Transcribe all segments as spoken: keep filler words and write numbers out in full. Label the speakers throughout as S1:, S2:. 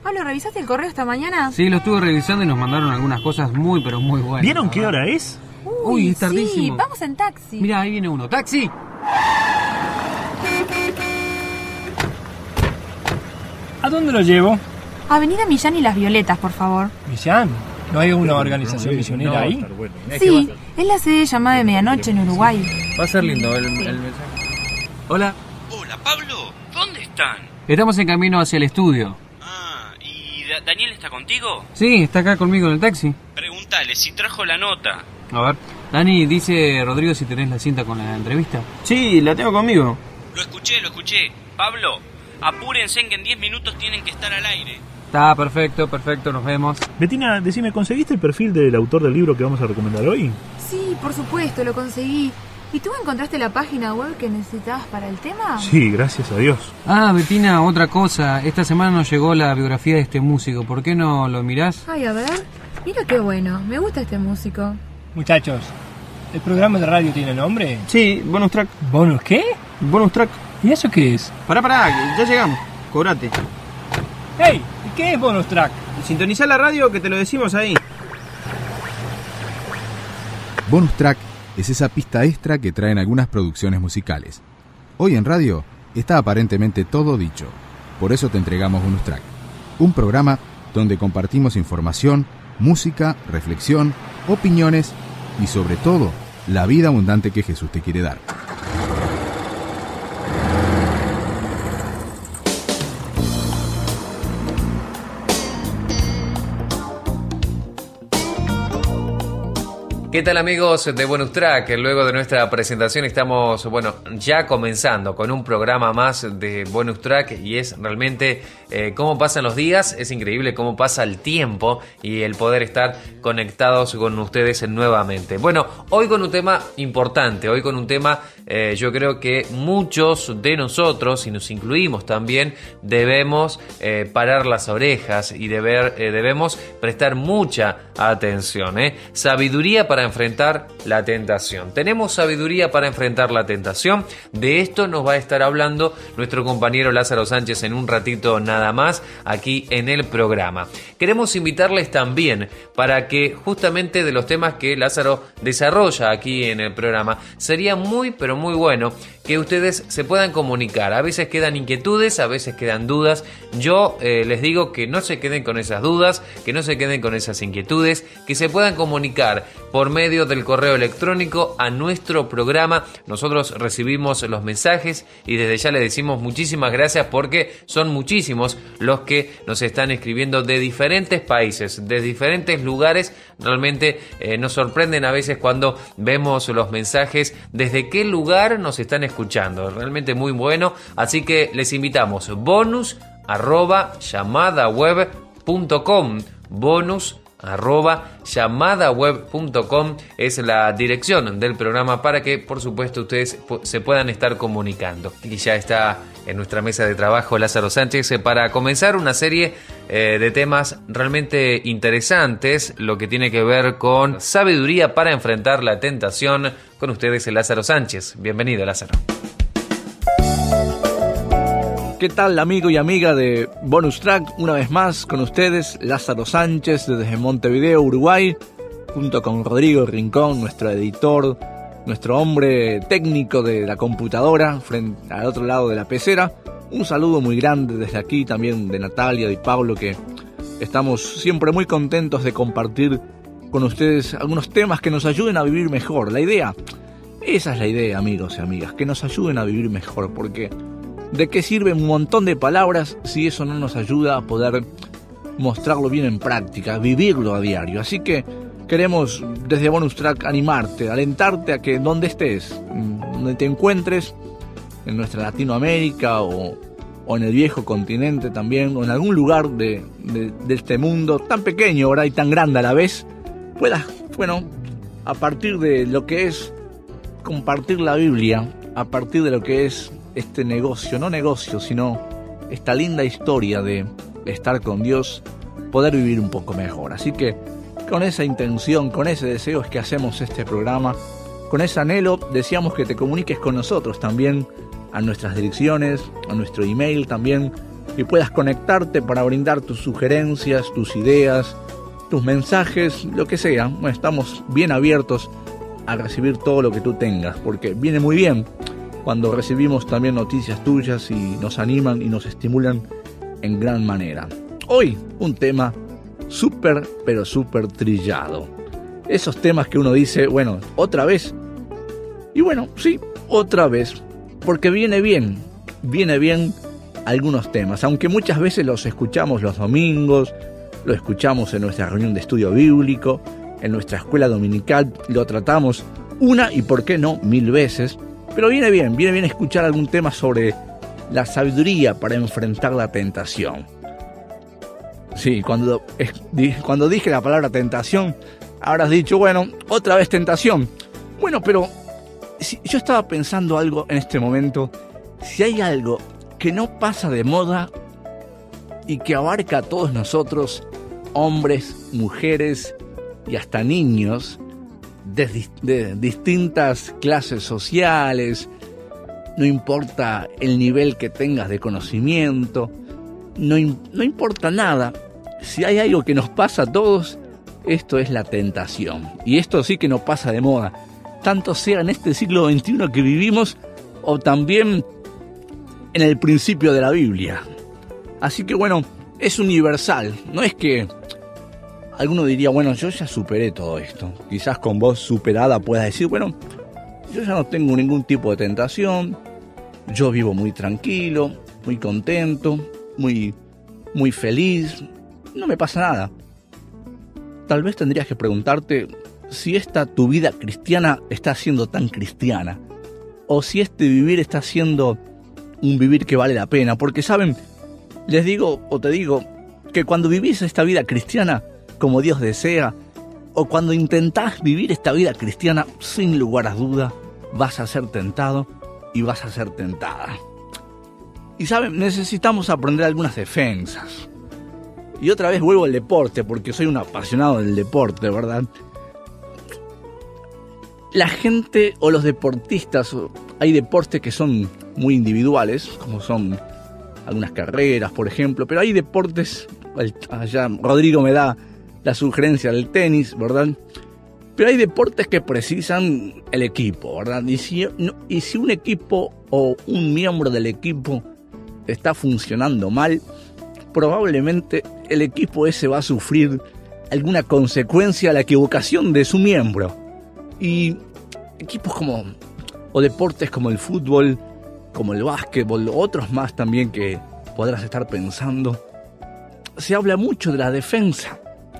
S1: Pablo, ¿revisaste el correo esta mañana?
S2: Sí, lo estuve revisando y nos mandaron algunas cosas muy, pero muy buenas.
S3: ¿Vieron qué hora es?
S1: Uy,
S2: Uy, es tardísimo.
S1: Sí, vamos en taxi.
S2: Mira, ahí viene uno. ¡Taxi!
S4: ¿A dónde lo llevo?
S1: Avenida Millán y Las Violetas, por favor.
S4: ¿Millán? ¿No hay una organización misionera
S3: No,
S4: ahí?
S3: bueno.
S1: Sí, es la sede llamada de Medianoche en Uruguay.
S2: Va a ser lindo el, el mensaje. Hola.
S5: Hola, Pablo. ¿Dónde están?
S2: Estamos en camino hacia el estudio.
S5: Ah, ¿y Da- Daniel está contigo?
S2: Sí, está acá conmigo en el taxi.
S5: Pregúntale si trajo la nota.
S2: A ver. Dani, dice Rodrigo si tenés la cinta con la entrevista.
S6: Sí, la tengo conmigo.
S5: Lo escuché, lo escuché. Pablo, apúrense que en diez minutos tienen que estar al aire.
S2: Está perfecto, perfecto, nos vemos.
S3: Betina, decime, ¿conseguiste el perfil del autor del libro que vamos a recomendar hoy?
S1: Sí, por supuesto, lo conseguí. ¿Y tú encontraste la página web que necesitabas para el tema?
S3: Sí, gracias a Dios.
S2: Ah, Betina, otra cosa. Esta semana nos llegó la biografía de este músico. ¿Por qué no lo mirás?
S1: Ay, a ver. Mira qué bueno. Me gusta este músico.
S4: Muchachos, ¿el programa de radio tiene nombre?
S6: Sí, bonus track.
S4: ¿Bonus qué?
S6: Bonus track.
S4: ¿Y eso qué es?
S6: Pará, pará, ya llegamos. Cobrate.
S4: ¡Hey! ¿Y qué es bonus track?
S6: Sintonizá la radio que te lo decimos ahí.
S7: Bonus track es esa pista extra que traen algunas producciones musicales. Hoy en radio está aparentemente todo dicho. Por eso te entregamos Bonus Track, un programa donde compartimos información, música, reflexión, opiniones y sobre todo, la vida abundante que Jesús te quiere dar.
S8: ¿Qué tal, amigos de Bonus Track? Luego de nuestra presentación estamos, bueno, ya comenzando con un programa más de Bonus Track y es realmente eh, cómo pasan los días, es increíble cómo pasa el tiempo y el poder estar conectados con ustedes nuevamente. Bueno, hoy con un tema importante, hoy con un tema eh, yo creo que muchos de nosotros, y nos incluimos también, debemos eh, parar las orejas y deber, eh, debemos prestar mucha atención. ¿eh? Sabiduría para enfrentar la tentación. Tenemos sabiduría para enfrentar la tentación. De esto nos va a estar hablando nuestro compañero Lázaro Sánchez en un ratito nada más aquí en el programa. Queremos invitarles también para que justamente de los temas que Lázaro desarrolla aquí en el programa, sería muy pero muy bueno que ustedes se puedan comunicar. A veces quedan inquietudes, a veces quedan dudas. Yo eh, les digo que no se queden con esas dudas, que no se queden con esas inquietudes, que se puedan comunicar por medio del correo electrónico a nuestro programa. Nosotros recibimos los mensajes y desde ya les decimos muchísimas gracias porque son muchísimos los que nos están escribiendo de diferentes países, de diferentes lugares. Realmente eh, nos sorprenden a veces cuando vemos los mensajes desde qué lugar nos están escuchando. Realmente muy bueno. Así que les invitamos. Bonus arroba llamadaweb punto com. Bonus arroba llamadaweb punto com es la dirección del programa para que por supuesto ustedes se puedan estar comunicando. Y ya está en nuestra mesa de trabajo Lázaro Sánchez para comenzar una serie eh, de temas realmente interesantes, lo que tiene que ver con sabiduría para enfrentar la tentación. Con ustedes Lázaro Sánchez. Bienvenido, Lázaro.
S9: ¿Qué tal, amigo y amiga de Bonus Track? Una vez más con ustedes, Lázaro Sánchez desde Montevideo, Uruguay, junto con Rodrigo Rincón, nuestro editor, nuestro hombre técnico de la computadora, frente al otro lado de la pecera. Un saludo muy grande desde aquí, también de Natalia y Pablo, que estamos siempre muy contentos de compartir con ustedes algunos temas que nos ayuden a vivir mejor. La idea, esa es la idea, amigos y amigas, que nos ayuden a vivir mejor, porque ¿de qué sirve un montón de palabras si eso no nos ayuda a poder mostrarlo bien en práctica, vivirlo a diario? Así que queremos desde Bonus Track animarte, alentarte a que donde estés, donde te encuentres, en nuestra Latinoamérica o, o en el viejo continente también, o en algún lugar de, de, de este mundo tan pequeño ahora y tan grande a la vez, puedas, bueno, a partir de lo que es compartir la Biblia, a partir de lo que es este negocio, no negocio, sino esta linda historia de estar con Dios, poder vivir un poco mejor. Así que con esa intención, con ese deseo es que hacemos este programa, con ese anhelo deseamos que te comuniques con nosotros también a nuestras direcciones, a nuestro email también, y puedas conectarte para brindar tus sugerencias, tus ideas, tus mensajes, lo que sea. Bueno, estamos bien abiertos a recibir todo lo que tú tengas, porque viene muy bien cuando recibimos también noticias tuyas y nos animan y nos estimulan en gran manera. Hoy un tema súper, pero súper trillado. Esos temas que uno dice, bueno, otra vez. Y bueno, sí, otra vez, porque viene bien, viene bien algunos temas, aunque muchas veces los escuchamos los domingos, lo escuchamos en nuestra reunión de estudio bíblico, en nuestra escuela dominical, lo tratamos una y por qué no mil veces, pero viene bien, viene bien escuchar algún tema sobre la sabiduría para enfrentar la tentación. Sí, cuando, cuando dije la palabra tentación, habrás dicho, bueno, otra vez tentación. Bueno, pero si, yo estaba pensando algo en este momento, si hay algo que no pasa de moda y que abarca a todos nosotros, hombres, mujeres y hasta niños de, de distintas clases sociales, no importa el nivel que tengas de conocimiento, no, no importa nada, si hay algo que nos pasa a todos, esto es la tentación. Y esto sí que no pasa de moda, tanto sea en este siglo veintiuno que vivimos o también en el principio de la Biblia. Así que bueno, es universal, no es que alguno diría, bueno, yo ya superé todo esto. Quizás con voz superada puedas decir, bueno, yo ya no tengo ningún tipo de tentación, yo vivo muy tranquilo, muy contento, muy, muy feliz, no me pasa nada. Tal vez tendrías que preguntarte si esta tu vida cristiana está siendo tan cristiana, o si este vivir está siendo un vivir que vale la pena, porque saben, les digo o te digo que cuando vivís esta vida cristiana como Dios desea, o cuando intentás vivir esta vida cristiana, sin lugar a duda vas a ser tentado y vas a ser tentada. Y saben, necesitamos aprender algunas defensas. Y otra vez vuelvo al deporte, porque soy un apasionado del deporte, ¿verdad? La gente o los deportistas, hay deportes que son muy individuales, como son algunas carreras, por ejemplo, pero hay deportes, allá Rodrigo me da la sugerencia del tenis, ¿verdad? Pero hay deportes que precisan el equipo, ¿verdad? Y si, no, y si un equipo o un miembro del equipo está funcionando mal, probablemente el equipo ese va a sufrir alguna consecuencia a la equivocación de su miembro. Y equipos como, o deportes como el fútbol, como el básquetbol, otros más también que podrás estar pensando, se habla mucho de la defensa,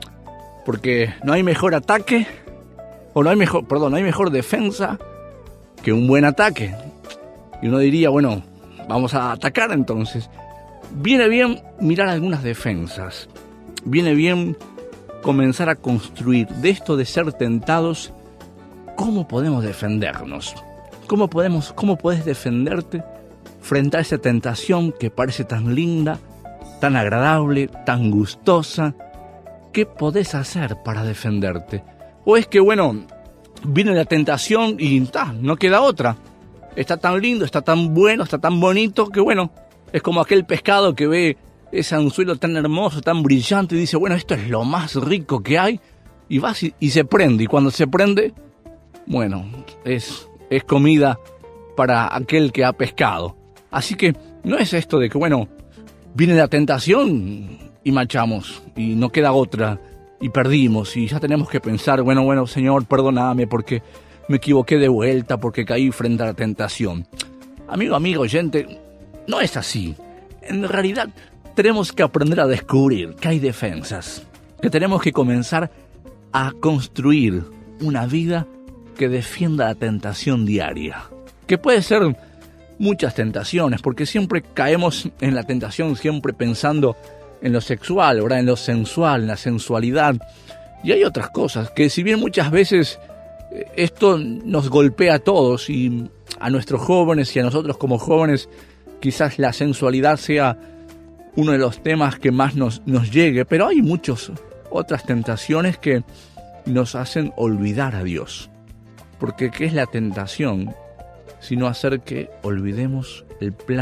S9: porque no hay mejor ataque, o no hay mejor, perdón, no hay mejor defensa que un buen ataque. Y uno diría, bueno, vamos a atacar entonces. Viene bien mirar algunas defensas, viene bien comenzar a construir de esto de ser tentados. ¿Cómo podemos defendernos? ¿Cómo podemos, cómo puedes defenderte frente a esa tentación que parece tan linda, tan agradable, tan gustosa? ¿Qué podés hacer para defenderte? ¿O es que, bueno, viene la tentación y ta, no queda otra? Está tan lindo, está tan bueno, está tan bonito que, bueno, es como aquel pescado que ve ese anzuelo tan hermoso, tan brillante y dice, bueno, esto es lo más rico que hay, y va y, y se prende, y cuando se prende, bueno, es, es comida para aquel que ha pescado. Así que no es esto de que, bueno, viene la tentación y marchamos, y no queda otra, y perdimos, y ya tenemos que pensar, bueno, bueno, Señor, perdóname porque me equivoqué de vuelta, porque caí frente a la tentación. Amigo, amigo, oyente, no es así. En realidad, tenemos que aprender a descubrir que hay defensas, que tenemos que comenzar a construir una vida que defienda la tentación diaria, que puede ser muchas tentaciones, porque siempre caemos en la tentación, siempre pensando en lo sexual, ¿verdad? En lo sensual, en la sensualidad, y hay otras cosas que, si bien muchas veces esto nos golpea a todos y a nuestros jóvenes y a nosotros como jóvenes, quizás la sensualidad sea uno de los temas que más nos, nos llegue, pero hay muchas otras tentaciones que nos hacen olvidar a Dios. Porque ¿qué es la tentación? Sino hacer que olvidemos el plan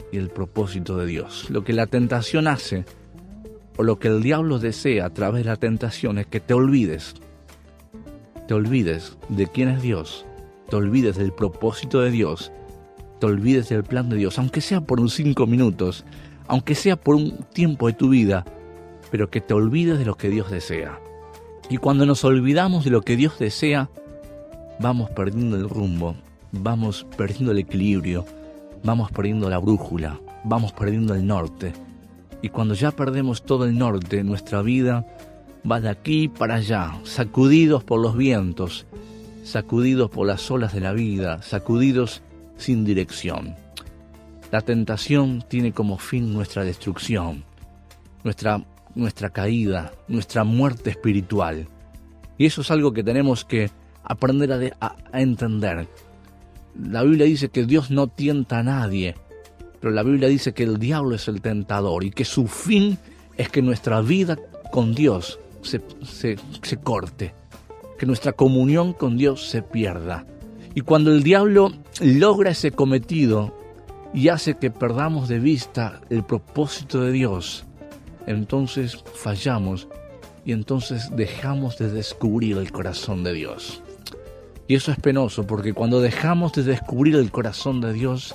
S9: y el propósito de Dios. Lo que la tentación hace, o lo que el diablo desea a través de la tentación, es que te olvides. Te olvides de quién es Dios, te olvides del propósito de Dios, te olvides del plan de Dios, aunque sea por un cinco minutos, aunque sea por un tiempo de tu vida, pero que te olvides de lo que Dios desea. Y cuando nos olvidamos de lo que Dios desea, vamos perdiendo el rumbo, vamos perdiendo el equilibrio, vamos perdiendo la brújula, vamos perdiendo el norte. Y cuando ya perdemos todo el norte, nuestra vida va de aquí para allá, sacudidos por los vientos, sacudidos por las olas de la vida, sacudidos sin dirección. La tentación tiene como fin nuestra destrucción, nuestra, nuestra caída, nuestra muerte espiritual. Y eso es algo que tenemos que aprender a, de, a, a entender. La Biblia dice que Dios no tienta a nadie, pero la Biblia dice que el diablo es el tentador y que su fin es que nuestra vida con Dios se, se, se corte, que nuestra comunión con Dios se pierda. Y cuando el diablo logra ese cometido y hace que perdamos de vista el propósito de Dios, entonces fallamos y entonces dejamos de descubrir el corazón de Dios. Y eso es penoso, porque cuando dejamos de descubrir el corazón de Dios,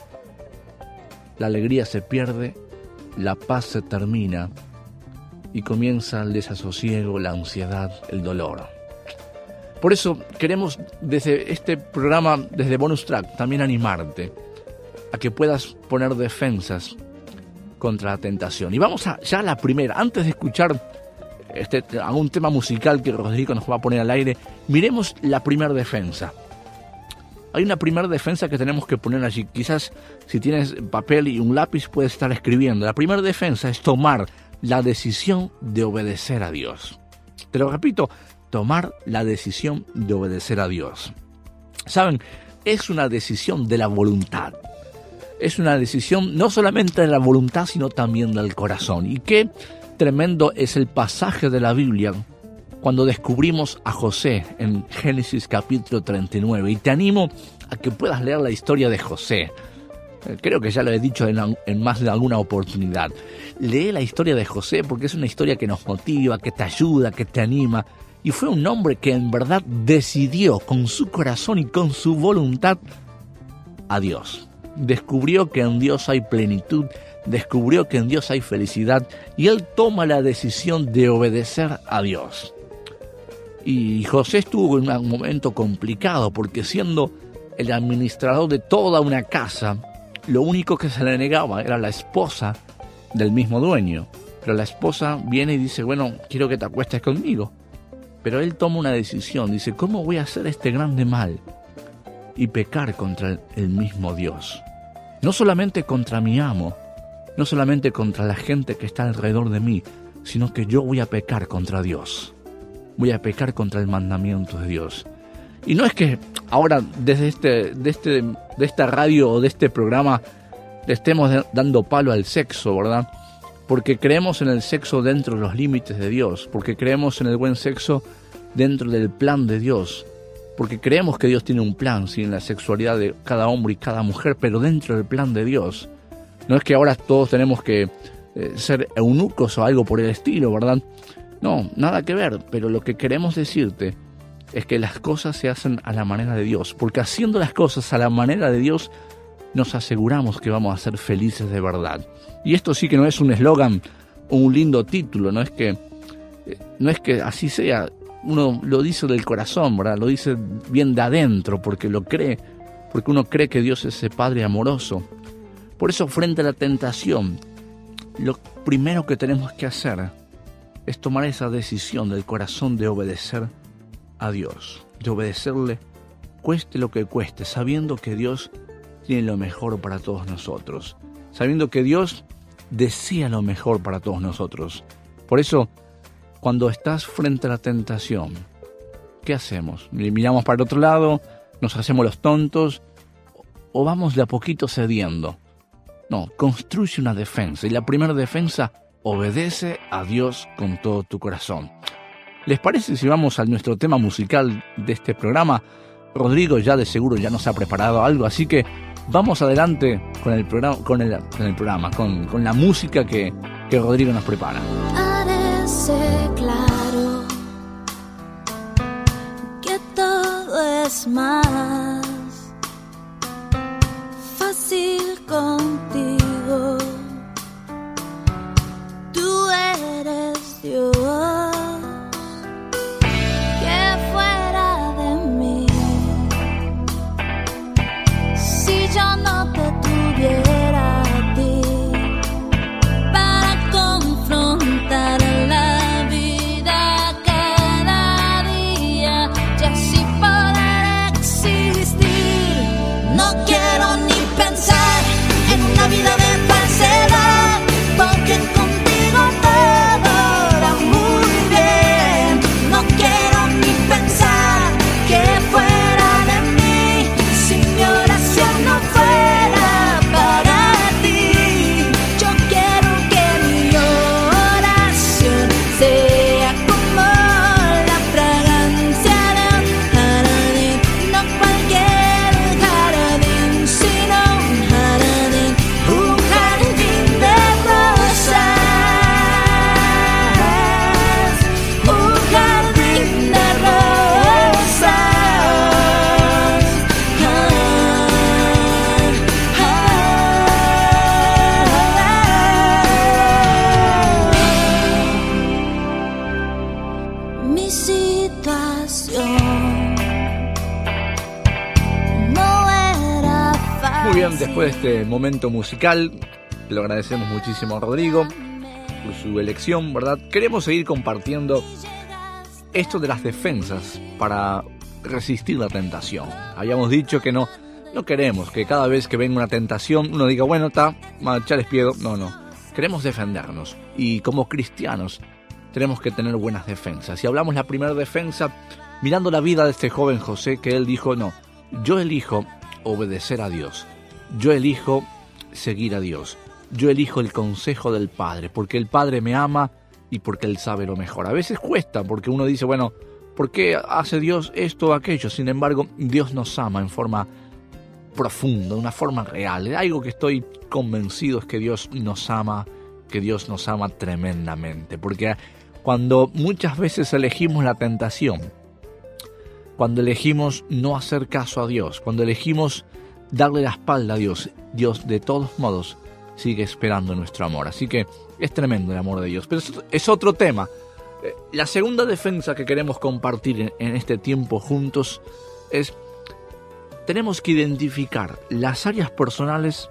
S9: la alegría se pierde, la paz se termina y comienza el desasosiego, la ansiedad, el dolor. Por eso queremos desde este programa, desde Bonus Track, también animarte a que puedas poner defensas contra la tentación. Y vamos a, ya a la primera, antes de escuchar este, algún tema musical que Rodrigo nos va a poner al aire, miremos la primera defensa. Hay una primera defensa que tenemos que poner allí. Quizás si tienes papel y un lápiz puedes estar escribiendo. La primera defensa es tomar la decisión de obedecer a Dios. Te lo repito, tomar la decisión de obedecer a Dios. ¿Saben? Es una decisión de la voluntad. Es una decisión no solamente de la voluntad, sino también del corazón. Y qué tremendo es el pasaje de la Biblia cuando descubrimos a José en Génesis capítulo treinta y nueve. Y te animo a que puedas leer la historia de José. Creo que ya lo he dicho en, en más de alguna oportunidad. Lee la historia de José porque es una historia que nos motiva, que te ayuda, que te anima. Y fue un hombre que en verdad decidió con su corazón y con su voluntad a Dios. Descubrió que en Dios hay plenitud, descubrió que en Dios hay felicidad y él toma la decisión de obedecer a Dios. Y José estuvo en un momento complicado porque siendo el administrador de toda una casa, lo único que se le negaba era la esposa del mismo dueño. Pero la esposa viene y dice, bueno, quiero que te acuestes conmigo. Pero él toma una decisión, dice, ¿cómo voy a hacer este grande mal? Y pecar contra el mismo Dios. No solamente contra mi amo, no solamente contra la gente que está alrededor de mí, sino que yo voy a pecar contra Dios. Voy a pecar contra el mandamiento de Dios. Y no es que ahora desde este, de, este, de esta radio o de este programa le estemos dando palo al sexo, ¿verdad? Porque creemos en el sexo dentro de los límites de Dios, porque creemos en el buen sexo dentro del plan de Dios, porque creemos que Dios tiene un plan, sí, en la sexualidad de cada hombre y cada mujer, pero dentro del plan de Dios. No es que ahora todos tenemos que eh, ser eunucos o algo por el estilo, ¿verdad? No, nada que ver, pero lo que queremos decirte es que las cosas se hacen a la manera de Dios, porque haciendo las cosas a la manera de Dios, nos aseguramos que vamos a ser felices de verdad. Y esto sí que no es un eslogan o un lindo título, no es que, no es que así sea, uno lo dice del corazón, ¿verdad? Lo dice bien de adentro, porque lo cree, porque uno cree que Dios es ese Padre amoroso. Por eso, frente a la tentación, lo primero que tenemos que hacer es tomar esa decisión del corazón de obedecer a Dios, de obedecerle, cueste lo que cueste, sabiendo que Dios tiene lo mejor para todos nosotros, sabiendo que Dios desea lo mejor para todos nosotros. Por eso, cuando estás frente a la tentación, ¿qué hacemos? ¿Miramos para el otro lado? ¿Nos hacemos los tontos? ¿O vamos de a poquito cediendo? No, construye una defensa. Y la primera defensa, obedece a Dios con todo tu corazón. ¿Les parece si vamos a nuestro tema musical de este programa? Rodrigo ya de seguro ya nos ha preparado algo, así que vamos adelante con el programa, con el, con el programa, con, con la música que, que Rodrigo nos prepara.
S10: Parece claro que todo es más fácil contigo. Tú eres Dios. Que fuera de mí, si yo no te tuviera a ti para confrontar la vida cada día y así poder existir. No quiero ni pensar en una vida de falsedad, porque contigo todo va muy bien. No quiero ni pensar que fuera de mí si mi oración no fuera para ti. Yo quiero que mi oración sea como la fragancia de un jardín, no cualquier jardín, sino un jardín, un jardín de rosas, un jardín de rosas. Mi situación no era fácil.
S9: Muy bien, después de este momento musical, le agradecemos muchísimo a Rodrigo por su elección, ¿verdad? Queremos seguir compartiendo esto de las defensas para resistir la tentación. Habíamos dicho que no, no queremos que cada vez que venga una tentación uno diga, bueno, está, ya les pido. No, no. Queremos defendernos. Y como cristianos tenemos que tener buenas defensas. Y hablamos la primera defensa mirando la vida de este joven José, que él dijo, no, yo elijo obedecer a Dios. Yo elijo seguir a Dios. Yo elijo el consejo del Padre, porque el Padre me ama y porque Él sabe lo mejor. A veces cuesta, porque uno dice, bueno, ¿por qué hace Dios esto o aquello? Sin embargo, Dios nos ama en forma profunda, de una forma real. Algo que estoy convencido es que Dios nos ama, que Dios nos ama tremendamente. Porque cuando muchas veces elegimos la tentación, cuando elegimos no hacer caso a Dios, cuando elegimos darle la espalda a Dios, Dios de todos modos sigue esperando nuestro amor. Así que es tremendo el amor de Dios. Pero es, es otro tema. La segunda defensa que queremos compartir en, en este tiempo juntos es, tenemos que identificar las áreas personales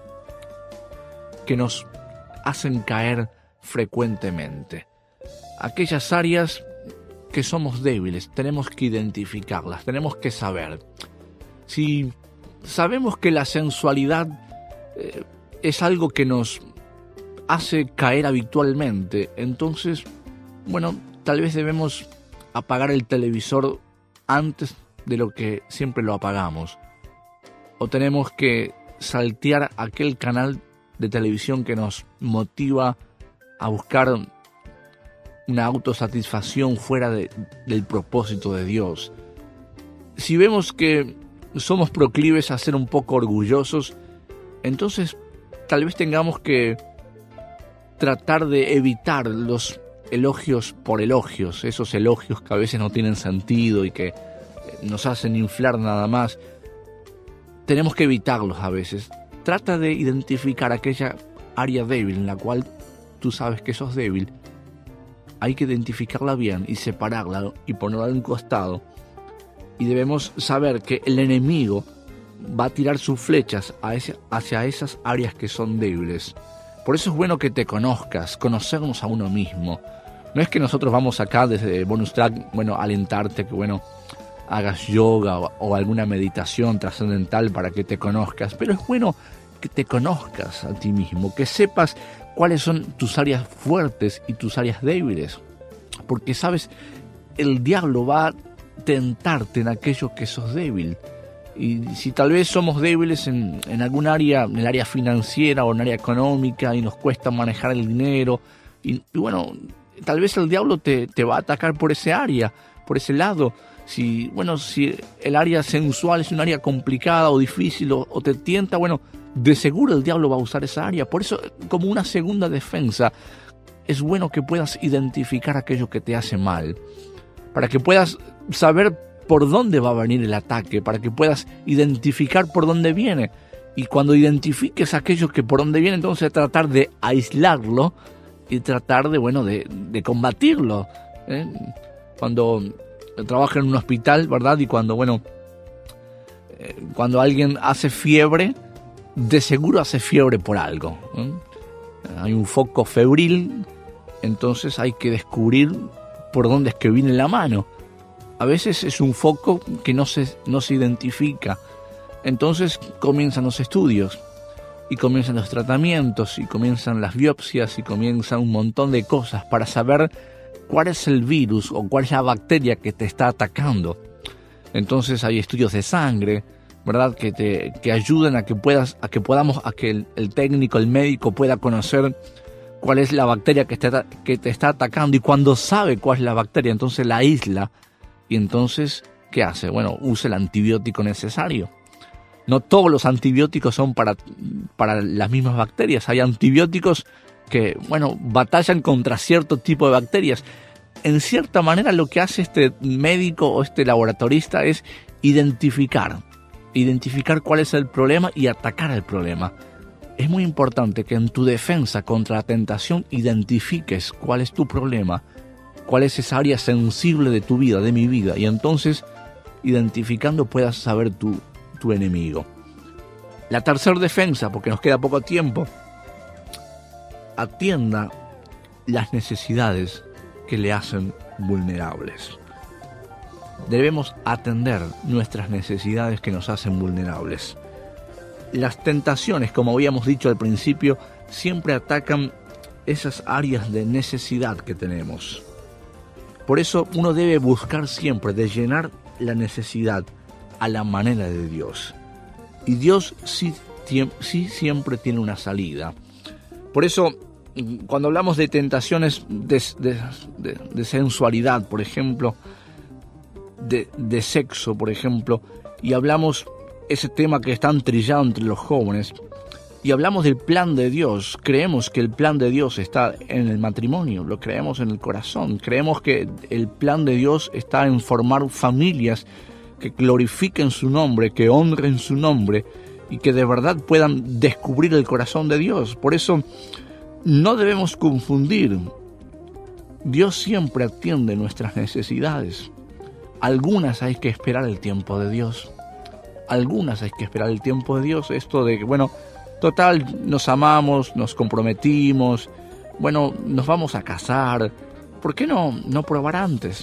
S9: que nos hacen caer frecuentemente. Aquellas áreas que somos débiles, tenemos que identificarlas, tenemos que saber. Si sabemos que la sensualidad eh, es algo que nos hace caer habitualmente, entonces, bueno, tal vez debemos apagar el televisor antes de lo que siempre lo apagamos. O tenemos que saltear aquel canal de televisión que nos motiva a buscar una autosatisfacción fuera de, del propósito de Dios. Si vemos que somos proclives a ser un poco orgullosos, entonces tal vez tengamos que tratar de evitar los elogios por elogios, esos elogios que a veces no tienen sentido y que nos hacen inflar nada más. Tenemos que evitarlos a veces. Trata de identificar aquella área débil en la cual tú sabes que sos débil. Hay que identificarla bien y separarla y ponerla a un costado. Y debemos saber que el enemigo va a tirar sus flechas a ese, hacia esas áreas que son débiles. Por eso es bueno que te conozcas, conocernos a uno mismo. No es que nosotros vamos acá desde Bonus Track, bueno, alentarte que, bueno, hagas yoga o, o alguna meditación trascendental para que te conozcas, pero es bueno que te conozcas a ti mismo, que sepas cuáles son tus áreas fuertes y tus áreas débiles, porque sabes, el diablo va a tentarte en aquello que sos débil. Y si tal vez somos débiles en, en algún área, en el área financiera o en el área económica, y nos cuesta manejar el dinero, y, y bueno, tal vez el diablo te, te va a atacar por ese área, por ese lado. Si, bueno, si el área sensual es un área complicada o difícil o, o te tienta, bueno, de seguro el diablo va a usar esa área. Por eso, como una segunda defensa, es bueno que puedas identificar aquello que te hace mal, para que puedas saber por dónde va a venir el ataque, para que puedas identificar por dónde viene. Y cuando identifiques aquello que por dónde viene, entonces tratar de aislarlo y tratar de, bueno, de, de combatirlo. ¿eh? Cuando trabaja en un hospital, ¿verdad? Y cuando, bueno, eh, cuando alguien hace fiebre, de seguro hace fiebre por algo. ¿eh? Hay un foco febril, entonces hay que descubrir por dónde es que viene la mano. A veces es un foco que no se, no se identifica. Entonces comienzan los estudios, y comienzan los tratamientos, y comienzan las biopsias, y comienzan un montón de cosas para saber cuál es el virus o cuál es la bacteria que te está atacando. Entonces hay estudios de sangre, ¿verdad? Que te que ayudan a que puedas, a que podamos, a que el, el técnico, el médico pueda conocer cuál es la bacteria que te, que te está atacando, y cuando sabe cuál es la bacteria, entonces la aísla, y entonces, ¿qué hace? Bueno, usa el antibiótico necesario. No todos los antibióticos son para, para las mismas bacterias. Hay antibióticos que, bueno, batallan contra cierto tipo de bacterias. En cierta manera, lo que hace este médico o este laboratorista es identificar, identificar cuál es el problema y atacar el problema. Es muy importante que en tu defensa contra la tentación identifiques cuál es tu problema, cuál es esa área sensible de tu vida, de mi vida, y entonces, identificando, puedas saber tu tu enemigo. La tercera defensa, porque nos queda poco tiempo, atienda las necesidades que le hacen vulnerables. Debemos atender nuestras necesidades que nos hacen vulnerables. Las tentaciones, como habíamos dicho al principio, siempre atacan esas áreas de necesidad que tenemos. Por eso uno debe buscar siempre de llenar la necesidad a la manera de Dios. Y Dios sí, sí siempre tiene una salida. Por eso, cuando hablamos de tentaciones de, de, de, de sensualidad, por ejemplo, de, de sexo, por ejemplo, y hablamos ese tema que es tan trillado entre los jóvenes, y hablamos del plan de Dios, creemos que el plan de Dios está en el matrimonio, lo creemos en el corazón, creemos que el plan de Dios está en formar familias que glorifiquen su nombre, que honren su nombre y que de verdad puedan descubrir el corazón de Dios. Por eso no debemos confundir. Dios siempre atiende nuestras necesidades. Algunas hay que esperar el tiempo de Dios. Algunas hay que esperar el tiempo de Dios. Esto de que, bueno, total, nos amamos, nos comprometimos, bueno, nos vamos a casar. ¿Por qué no, no probar antes?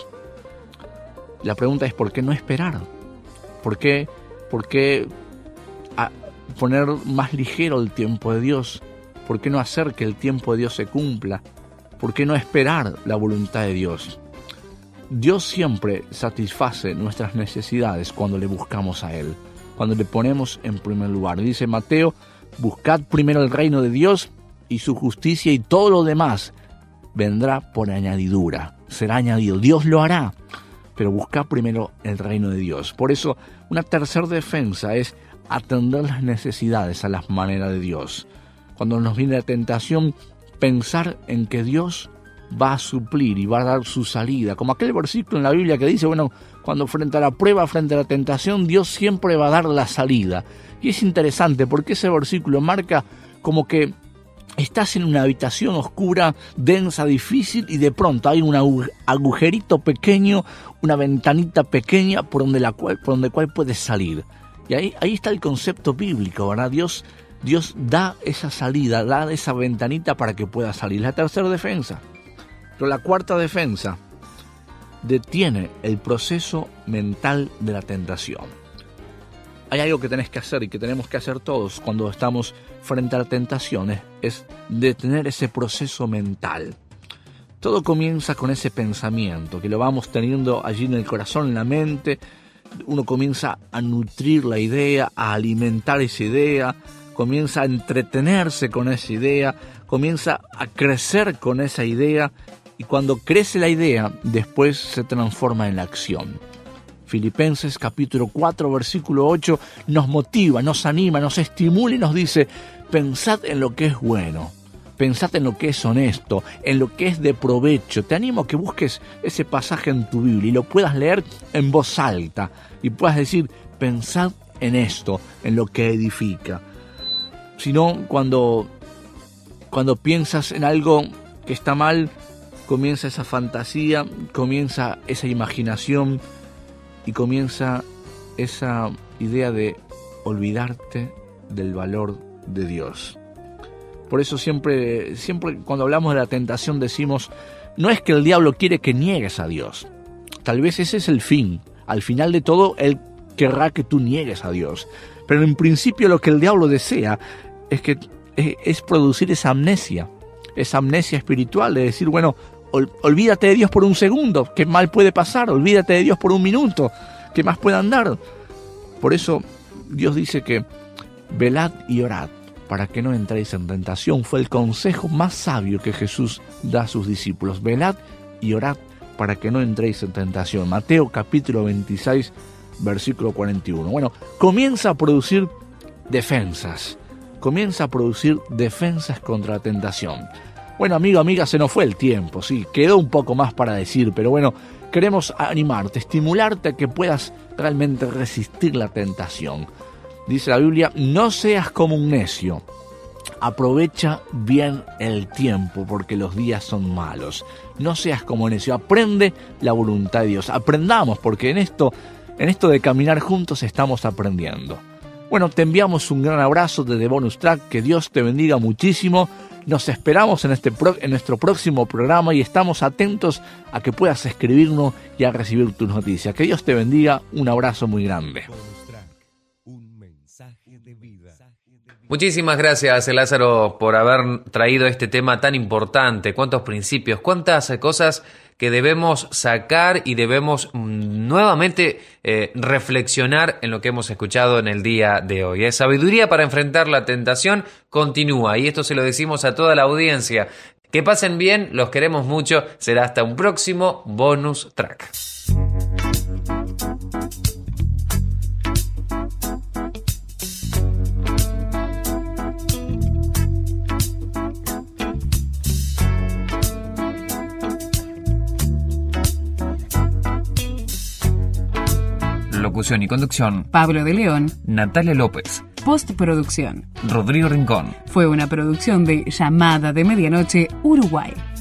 S9: La pregunta es, ¿por qué no esperar? ¿Por qué, por qué a poner más ligero el tiempo de Dios? ¿Por qué no hacer que el tiempo de Dios se cumpla? ¿Por qué no esperar la voluntad de Dios? Dios siempre satisface nuestras necesidades cuando le buscamos a Él, cuando le ponemos en primer lugar. Dice Mateo, buscad primero el reino de Dios y su justicia, y todo lo demás vendrá por añadidura, será añadido. Dios lo hará, pero busca primero el reino de Dios. Por eso, una tercera defensa es atender las necesidades a la manera de Dios. Cuando nos viene la tentación, pensar en que Dios va a suplir y va a dar su salida. Como aquel versículo en la Biblia que dice, bueno, cuando frente a la prueba, frente a la tentación, Dios siempre va a dar la salida. Y es interesante porque ese versículo marca como que estás en una habitación oscura, densa, difícil, y de pronto hay un agujerito pequeño, una ventanita pequeña por donde la cual, por donde cual puedes salir. Y ahí, ahí está el concepto bíblico, ¿verdad? Dios, Dios da esa salida, da esa ventanita para que puedas salir. La tercera defensa. Pero la cuarta defensa detiene el proceso mental de la tentación. Hay algo que tenés que hacer y que tenemos que hacer todos cuando estamos frente a la tentación, es, es detener ese proceso mental. Todo comienza con ese pensamiento, que lo vamos teniendo allí en el corazón, en la mente. Uno comienza a nutrir la idea, a alimentar esa idea, comienza a entretenerse con esa idea, comienza a crecer con esa idea, y cuando crece la idea, después se transforma en la acción. Filipenses capítulo cuatro, versículo ocho, nos motiva, nos anima, nos estimula y nos dice: pensad en lo que es bueno, pensad en lo que es honesto, en lo que es de provecho. Te animo a que busques ese pasaje en tu Biblia y lo puedas leer en voz alta y puedas decir: pensad en esto, en lo que edifica. Si no, cuando, cuando piensas en algo que está mal, comienza esa fantasía, comienza esa imaginación y comienza esa idea de olvidarte del valor de Dios. Por eso siempre, siempre cuando hablamos de la tentación decimos: no es que el diablo quiere que niegues a Dios. Tal vez ese es el fin. Al final de todo, él querrá que tú niegues a Dios. Pero en principio lo que el diablo desea es, que, es, es producir esa amnesia, esa amnesia espiritual de decir: bueno, ol, olvídate de Dios por un segundo, ¿qué mal puede pasar? Olvídate de Dios por un minuto, ¿qué más puede andar? Por eso Dios dice que velad y orad para que no entréis en tentación. Fue el consejo más sabio que Jesús da a sus discípulos. Velad y orad para que no entréis en tentación. Mateo capítulo veintiséis, versículo cuarenta y uno. Bueno, comienza a producir defensas. Comienza a producir defensas contra la tentación. Bueno, amigo, amiga, se nos fue el tiempo, sí, quedó un poco más para decir, pero bueno, queremos animarte, estimularte a que puedas realmente resistir la tentación. Dice la Biblia: no seas como un necio, aprovecha bien el tiempo porque los días son malos. No seas como necio, aprende la voluntad de Dios. Aprendamos, porque en esto, en esto de caminar juntos estamos aprendiendo. Bueno, te enviamos un gran abrazo desde Bonus Track, que Dios te bendiga muchísimo. Nos esperamos en, este pro, en nuestro próximo programa y estamos atentos a que puedas escribirnos y a recibir tus noticias. Que Dios te bendiga, un abrazo muy grande.
S8: Muchísimas gracias, Lázaro, por haber traído este tema tan importante. Cuántos principios, cuántas cosas que debemos sacar y debemos mm, nuevamente eh, reflexionar en lo que hemos escuchado en el día de hoy. ¿eh? Sabiduría para enfrentar la tentación continúa, y esto se lo decimos a toda la audiencia. Que pasen bien, los queremos mucho. Será hasta un próximo Bonus Track. Locución y conducción:
S11: Pablo de León,
S8: Natalia López.
S11: Postproducción:
S8: Rodrigo Rincón.
S11: Fue una producción de Llamada de Medianoche, Uruguay.